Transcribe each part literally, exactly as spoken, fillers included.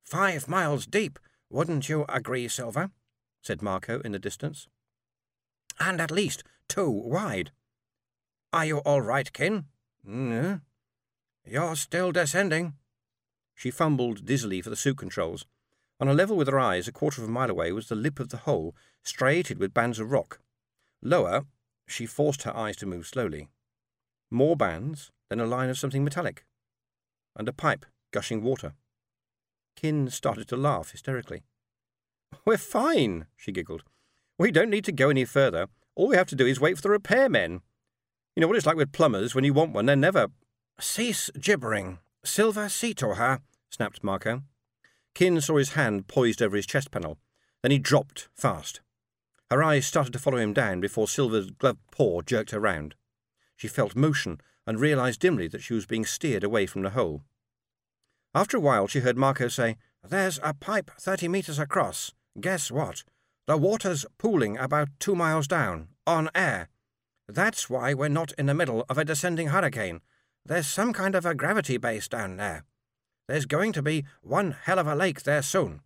Five miles deep, wouldn't you agree, Silver? Said Marco in the distance. And at least two wide. Are you all right, Kin? Mm. You're still descending. She fumbled dizzily for the suit controls. On a level with her eyes, a quarter of a mile away, was the lip of the hole, striated with bands of rock. Lower, she forced her eyes to move slowly. More bands, then a line of something metallic. And a pipe, gushing water. Kin started to laugh hysterically. "We're fine," she giggled. "We don't need to go any further. All we have to do is wait for the repairmen. You know what it's like with plumbers. When you want one, they're never—" "Cease gibbering. Silver, see to her," snapped Marco. Kin saw his hand poised over his chest panel. Then he dropped fast. Her eyes started to follow him down before Silver's gloved paw jerked her round. She felt motion and realised dimly that she was being steered away from the hole. After a while she heard Marco say, "There's a pipe thirty metres across. Guess what? The water's pooling about two miles down, on air. That's why we're not in the middle of a descending hurricane. There's some kind of a gravity base down there. There's going to be one hell of a lake there soon.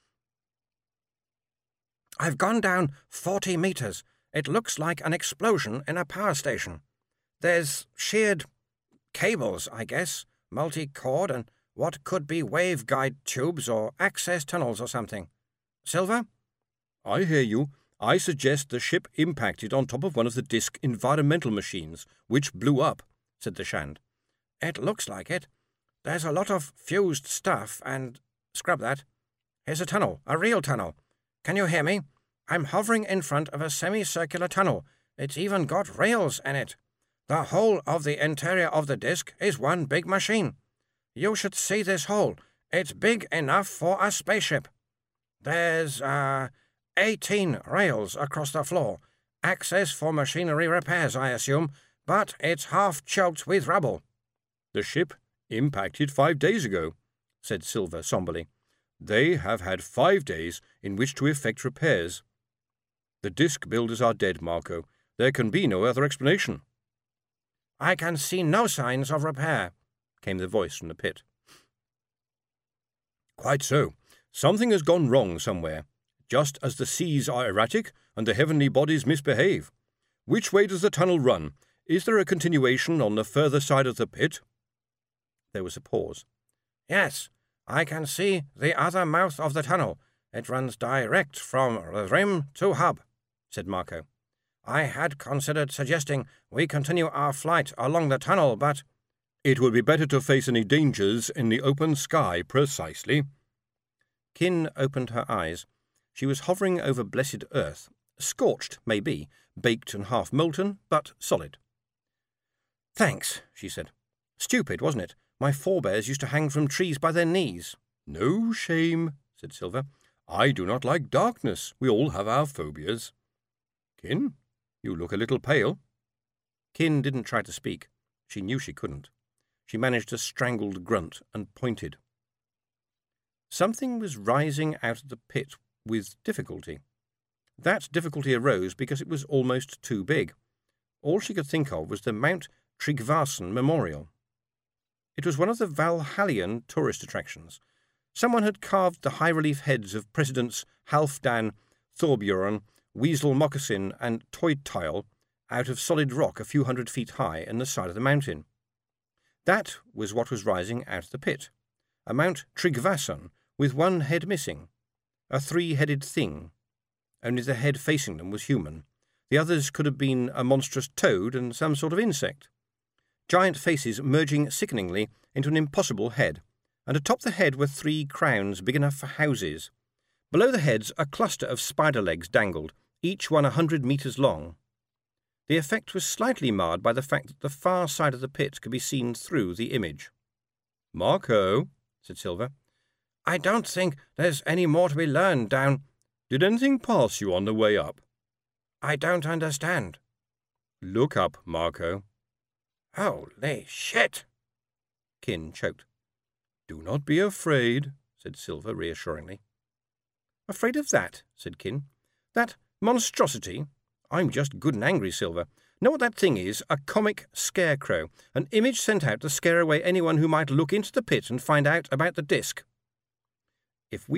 I've gone down forty metres. It looks like an explosion in a power station. There's sheared cables, I guess, multi-cord and what could be waveguide tubes or access tunnels or something. Silver?" "I hear you. I suggest the ship impacted on top of one of the disk environmental machines, which blew up," said the Shand. "It looks like it. There's a lot of fused stuff and— Scrub that. Here's a tunnel, a real tunnel. Can you hear me? I'm hovering in front of a semicircular tunnel. It's even got rails in it. The whole of the interior of the disk is one big machine. You should see this hole. It's big enough for a spaceship. There's, uh, eighteen rails across the floor. Access for machinery repairs, I assume, but it's half choked with rubble." "The ship impacted five days ago," said Silver somberly. "They have had five days in which to effect repairs. The disk builders are dead, Marco. There can be no other explanation." "I can see no signs of repair," came the voice from the pit. "Quite so. Something has gone wrong somewhere, just as the seas are erratic and the heavenly bodies misbehave. Which way does the tunnel run? Is there a continuation on the further side of the pit?" There was a pause. "Yes, I can see the other mouth of the tunnel. It runs direct from the rim to hub," said Marco. "I had considered suggesting we continue our flight along the tunnel, but—" "It would be better to face any dangers in the open sky, precisely." Kin opened her eyes. She was hovering over blessed earth, scorched, maybe, baked and half molten, but solid. "Thanks," she said. "Stupid, wasn't it? My forebears used to hang from trees by their knees." "No shame," said Silver. "I do not like darkness. We all have our phobias. Kin, you look a little pale." Kin didn't try to speak. She knew she couldn't. She managed a strangled grunt and pointed. Something was rising out of the pit with difficulty. That difficulty arose because it was almost too big. All she could think of was the Mount Tryggvason Memorial. It was one of the Valhallian tourist attractions. Someone had carved the high-relief heads of Presidents Halfdan, Thorbjorn, Weasel Moccasin, and Toytile out of solid rock a few hundred feet high in the side of the mountain. That was what was rising out of the pit, a Mount Tryggvason with one head missing, a three-headed thing. Only the head facing them was human. The others could have been a monstrous toad and some sort of insect. Giant faces merging sickeningly into an impossible head, and atop the head were three crowns big enough for houses. Below the heads a cluster of spider legs dangled, each one a hundred metres long. The effect was slightly marred by the fact that the far side of the pit could be seen through the image. "Marco," said Silver, "I don't think there's any more to be learned down—" "Did anything pass you on the way up?" "I don't understand." "Look up, Marco." "Holy shit!" Kin choked. "Do not be afraid," said Silver reassuringly. "Afraid of that?" said Kin. "That monstrosity? I'm just good and angry, Silver. Know what that thing is? A comic scarecrow. An image sent out to scare away anyone who might look into the pit and find out about the disk." If we